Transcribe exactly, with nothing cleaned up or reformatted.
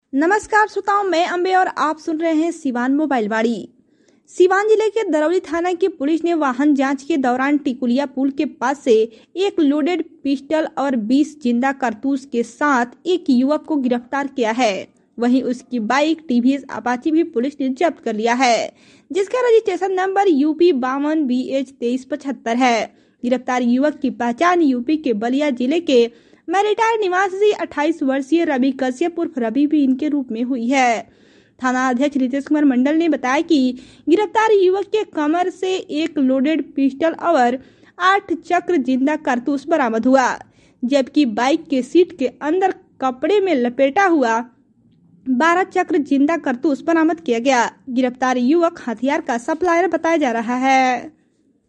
नमस्कार श्रोताओं, मैं अंबे और आप सुन रहे हैं सिवान मोबाइल वाड़ी। सिवान जिले के दरौली थाना की पुलिस ने वाहन जांच के दौरान टिकुलिया पुल के पास से एक लोडेड पिस्टल और बीस जिंदा कारतूस के साथ एक युवक को गिरफ्तार किया है। वहीं उसकी बाइक टीवीएस अपाची भी पुलिस ने जब्त कर लिया है, जिसका रजिस्ट्रेशन नंबर यूपी बावन बी एच तेईस पचहत्तर है। गिरफ्तार युवक की पहचान यूपी के बलिया जिले के मेरिटायर निवासी अट्ठाईस वर्षीय रवि कश्यप उर्फ रवि भी इनके रूप में हुई है। थाना अध्यक्ष रितेश कुमार मंडल ने बताया कि गिरफ्तार युवक के कमर से एक लोडेड पिस्टल और आठ चक्र जिंदा कारतूस बरामद हुआ, जबकि बाइक के सीट के अंदर कपड़े में लपेटा हुआ बारह चक्र जिंदा कारतूस बरामद किया गया। गिरफ्तार युवक हथियार का सप्लायर बताया जा रहा है।